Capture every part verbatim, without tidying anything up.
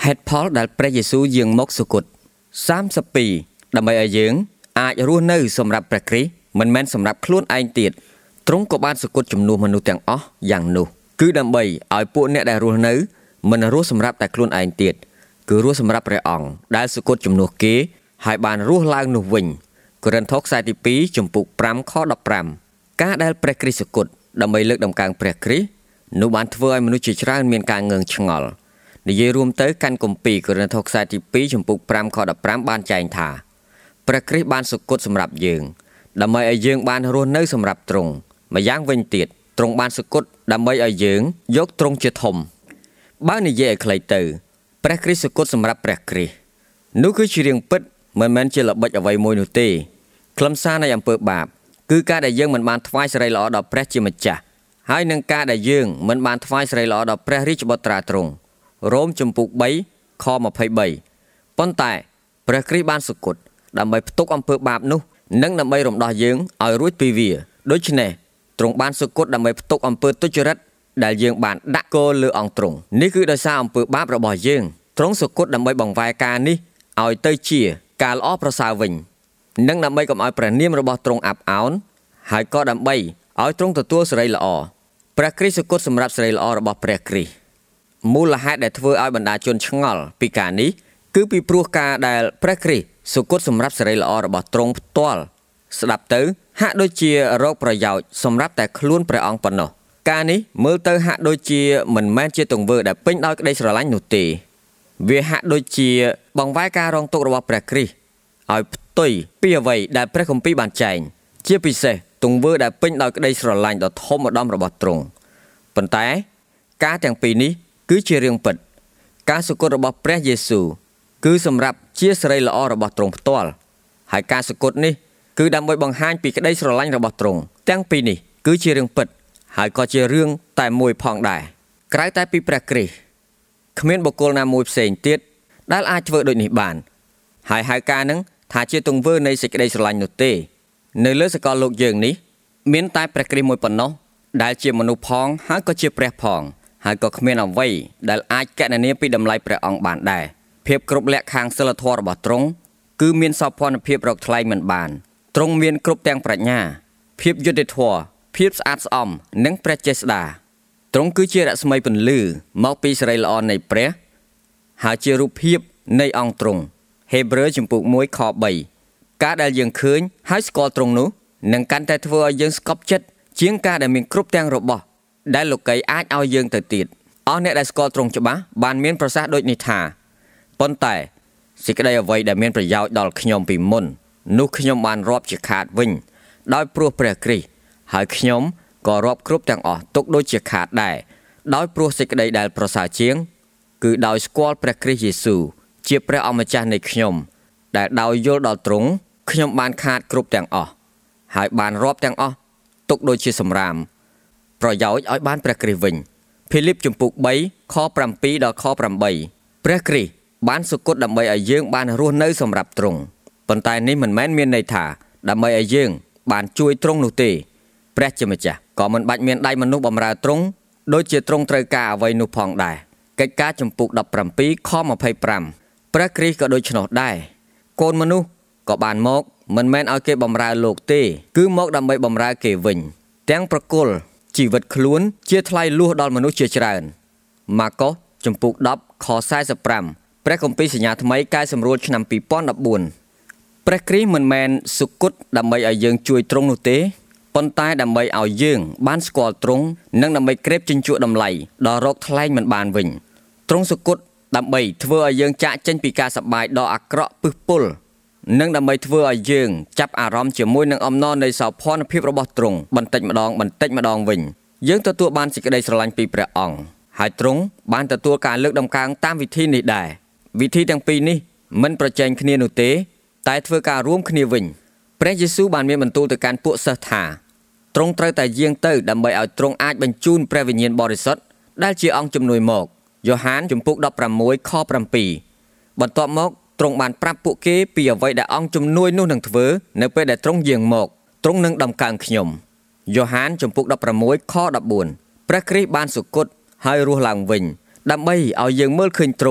ตุผลដែលព្រះយេស៊ូវយាងមកសុគតសាមសិបពីរដើម្បីឲ្យយើងអាចរស់នៅសម្រាប់ព្រះគ្រីស្ទមិនមែនសម្រាប់ខ្លួនឯងទៀតទ្រង់ក៏បានសុគតជំនួសមនុស្សទាំងអស់យ៉ាងនោះគឺដើម្បីឲ្យពួកអ្នកដែលរស់នៅមិនរស់សម្រាប់តែខ្លួនឯងទៀតគឺរស់សម្រាប់ព្រះអង្គដែលសុគតជំនួសគេហើយបានរស់ឡើងនោះវិញកូរិនថូសខ្សែទីពីរចំពុកប្រាំខដប់ប្រាំការដែលព្រះគ្រីស្ទសុគតដើម្បីលើកដំកើងព្រះគ្រីស្ទនោះបានធ្វើឲ្យមនុស្សជាច្រើនមានការងឿងឆ្ងល់និយាយរួមទៅកាន់គម្ពីរកូរិនថូសខ្សែទីពីរចំពុកប្រាំខដប់ប្រាំបានចែងថាព្រះគ្រីស្ទបានសុគតសម្រាប់យើងដើម្បីឲ្យយើងបានរស់នៅសម្រាប់ទ្រង់ម្យ៉ាងវិញទៀតទ្រង់បានសុគតដើម្បីឲ្យយើងយកទ្រង់ជាធំបើនិយាយឲ្យខ្លីទៅព្រះគ្រីស្ទសុគតសម្រាប់ព្រះគ្រីស្ទនោះគឺជារឿងពិតមិនមែនជាល្បិចអ្វីមួយនោះទេខ្លឹមសារនៃអំពើបាបគឺការដែលយើងមិនបានថ្វាយសិរីល្អដល់ព្រះជាម្ចាស់ហើយនឹងការដែលយើងមិនបានថ្វាយសិរីល្អដល់ព្រះរាជបុត្រាទ្រង់រ៉ូមចំពុកបីខម្ភៃបីប៉ុន្តែព្រះគ្រីស្ទបានសុគតដើម្បីផ្ទុកអំពើបាបនោះនិងដើម្បីរំដោះយើងឲ្យរួចពីវាដូច្នេះទ្រង់បានសុគតដើម្បីផ្ទុកអំពើទុច្ចរិតដែលយើងបានដាក់គោលលើអង្គទ្រង់នេះគឺដោយសារអំពើបាបរបស់យើងទ្រង់សុគតដើម្បីបង្វែរការនេះឲ្យទៅជាការល្អប្រសើរវិញនិងដើម្បីកុំឲ្យព្រះនាមរបស់ទ្រង់អាប់អោនហើយក៏ដើម្បីឲ្យទ្រង់ទទួលសេរីល្អព្រះគ្រីស្ទសុគតសម្រាប់សេរីល្អរបស់ព្រះគ្រីស្ទមូលហេតុដែលធ្វើឲ្យបណ្ដាជនឆ្ងល់ពីការនេះគឺពីព្រោះការដែលព្រះគ្រីស្ទសុគតសម្រាប់សេរីល្អរបស់ទ្រង់ផ្ទាល់ស្ដាប់ទៅហាក់ដូចជារកប្រយោជន៍សម្រាប់តែខ្លួនព្រះអង្គប៉ុណ្ណោះការនេះមើលទៅហាក់ដូចជាមិនមែនជាទង្វើដែលពេញដោយក្តីស្រឡាញ់នោះទេវាហាក់ដូចជាបង្វែរការរងទុក្ខរបស់ព្រះគ្រីស្ទឲ្យផ្ទុយពីអ្វីដែលព្រះគម្ពីរបានចែងជាពិសេសទង្វើដែលពេញដោយក្តីស្រឡាញ់ដ៏ធំម្ដុំរបស់ទ្រង់ប៉ុន្តែការទាំងពីរនេះគឺជារឿងពិតការសុគតរបស់ព្រះយេស៊ូវគឺសម្រាប់ជាសេរីល្អរបស់ទ្រង់ផ្ទាល់ហើយការសុគតនេះគឺដើម្បីបង្ហាញពីក្តីស្រឡាញ់របស់ទ្រង់ទាំងពីរនេះគឺជារឿងពិតហើយក៏ជារឿងតែមួយផងដែរក្រៅតែពីព្រះគ្រីស្ទគ្មានបុគ្គលណាមួយផ្សេងទៀតដែលអាចធ្វើដូចនេះបានហើយហៅការនឹងថាជាទង្វើនៃសេចក្តីស្រឡាញ់នោះទេនៅលើសកលលោកយើងនេះមានតែព្រះគ្រីស្ទមួយប៉ុណ្ណោះដែលជាមនុស្សផងហើយក៏ជាព្រះផងហើយក៏គ្មានអ្វីដែលអាចកណនាពីតម្លៃព្រះអង្គបានដែរភាពគ្រប់លក្ខខាងសិលធម៌របស់ទ្រង់គឺមានសោភ័ណភាពរកថ្លៃមិនបានទ្រង់មានគ្រប់ទាំងប្រាជ្ញាភាពយុត្តិធម៌ភាពស្អាតស្អំនិងព្រះចេស្តាទ្រង់គឺជារស្មីពន្លឺមកពីសេរីល្អនៃព្រះហើយជារូបភាពនៃអង្គទ្រង់ហេព្រើរចំពុកមួយខបីការដែលយើងឃើញហើយស្គាល់ទ្រង់នោះនឹងកាន់តែធ្វើឲ្យយើងស្កប់ចិត្តជាងការដែលមានគ្រប់ទាំងរបស់ដែលលោកីអាចឲ្យយើងទៅទៀតអស់អ្នកដែលស្គាល់ទ្រង់ច្បាស់បានមានប្រសាសន៍ដូចនេះថាប៉ុន្តែសេចក្តីអ្វីដែលមានប្រយោជន៍ដល់ខ្ញុំពីមុននោះខ្ញុំបានរាប់ជាខាតវិញដោយព្រោះព្រះគ្រីស្ទហើយខ្ញុំក៏រាប់គ្រប់ទាំងអស់ទុកដូចជាខាតដែរដោយព្រោះសេចក្តីដែលប្រសើរជាងគឺដោយស្គាល់ព្រះគ្រីស្ទយេស៊ូវជាព្រះអម្ចាស់នៃខ្ញុំដែលដោយយល់ដល់ទ្រង់ខ្ញុំបានខាតគ្រប់ទាំងអស់ហើយបានរាប់ទាំងអស់ទុកដូចជាសម្រាមប្រយោជន៍ឲ្យបានព្រះគ្រីស្ទវិញភីលីបជំពូកបីខប្រាំពីរដល់ខប្រាំបីព្រះគ្រីស្ទបានសុគតដើម្បីឲ្យយើងបានរស់នៅសម្រាប់ទ្រង់ប៉ុន្តែនេះមិនមែនមានន័យថាដើម្បីឲ្យយើងបានជួយទ្រង់នោះទេព្រះជាម្ចាស់ក៏មិនបាច់មានដៃមនុស្សបម្រើទ្រង់ដូចជាទ្រង់ត្រូវការអ្វីនោះផងដែរកិច្ចការជំពូកដប់ប្រាំពីរខម្ភៃប្រាំព្រះគ្រីស្ទក៏ដូច្នោះដែរកូនមនុស្សក៏បានមកមិនមែនឲ្យគេបម្រើលោកទេគឺមកដើម្បីបម្រើគេវិញទាំងប្រគល់ជីវិតខ្លួនជាថ្លៃលួសដល់មនុស្សជាច្រើនម៉ាកុសជំពូកដប់ខសែសិបប្រាំព្រះគម្ពីរសញ្ញាថ្មីកែសម្រួលឆ្នាំពីរពាន់ដប់បួនព្រះគ្រីស្ទមិនមែនសុគតដើម្បីឲ្យយើងជួយទ្រង់នោះទេប៉ុន្តែដើម្បីឲ្យយើងបានស្គាល់ទ្រង់និងដើម្បីក្រេបជញ្ជក់តម្លៃដល់រកថ្លែងមិនបានវិញទ្រង់សុគតដើម្បីធ្វើឲ្យយើងចាកចេញពីការសប្បាយដ៏អាក្រក់ពិសពុលនិងដើម្បីធ្វើឲ្យយើងចាប់អារម្មណ៍ជាមួយនឹងអំណរនៃសោភ័ណភាពរបស់ទ្រង់បន្តិចម្ដងបន្តិចម្ដងវិញយើងទទួលបានសេចក្តីស្រឡាញ់ពីព្រះអង្គហើយទ្រង់បានទទួលការលើកដំកើងតាមវិធីនេះដែរវិធីទាំងពីរនេះមិនប្រជែងគ្នានោះទេតែធ្វើការរួមគ្នាវិញព្រះយេស៊ូវបានមានបន្ទូលទៅកាន់ពួកសិស្សថាទ្រង់ត្រូវតែយាងទៅដើម្បីឲ្យទ្រង់អាចបញ្ជូនព្រះវិញ្ញាណបរិសុទ្ធដែលជាអង្គជំនួយមកយ៉ូហានជំពូកដប់ប្រាំមួយខប្រាំពីរបន្ទាប់មកទ្រង់បានប្រាប់ពួកគេពីអ្វីដែលអង្គជំនួយនោះនឹងធ្វើនៅពេលដែលទ្រង់យាងមកទ្រង់នឹងដំកើងខ្ញុំយ៉ូហានជំពូកដប់ប្រាំមួយខដប់បួនព្រះគ្រីស្ទបានសុគតហើយរស់ឡើងវិញដើម្បីឲ្យយើងមើលឃើញទ្រង់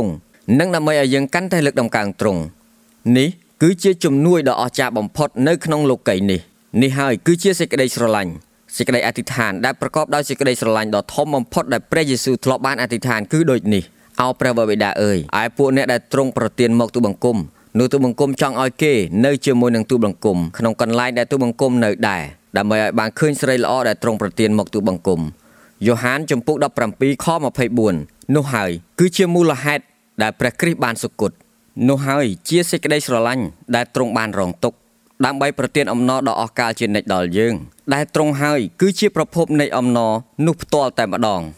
និងដើម្បីឲ្យយើងកាន់តែលើកដំកើងទ្រង់នេះគឺជាជំនួយដ៏អស្ចារ្យបំផុតនៅក្នុងលោកីយ៍នេះនេះហើយគឺជាសេចក្តីស្រឡាញ់សេចក្តីអធិដ្ឋានដែលប្រកបដោយសេចក្តីស្រឡាញ់ដ៏ធំបំផុតដែលព្រះយេស៊ូវធ្លាប់បានអធិដ្ឋានគឺដូចនេះអោព្រះបិតាអើយឯពួកអ្នកដែលទ្រង់ប្រទានមកទូបង្គំនោះទូបង្គំចង់ឲ្យគេនៅជាមួយនឹងទូបង្គំក្នុងកន្លែងដែលទូបង្គំនៅដែរដើម្បីឲ្យបានឃើញស្រីល្អដែលទ្រង់ប្រទានមកទូបង្គំយ៉ូហានចំពុកដប់ប្រាំពីរខម្ភៃបួននោះហើយគឺជាមូលហេតុដែលព្រះគ្រីស្ទបានសុគតនោះហើយជាសេចក្តីស្រឡាញ់ដែលទ្រង់បានរងទុក្ខដើម្បីប្រទានអំណរដ៏អស្ចារ្យជានិច្ចដល់យើងដែលទ្រង់ហើយគឺជាប្រភពនៃអំណរនោះផ្ទាល់តែម្ដង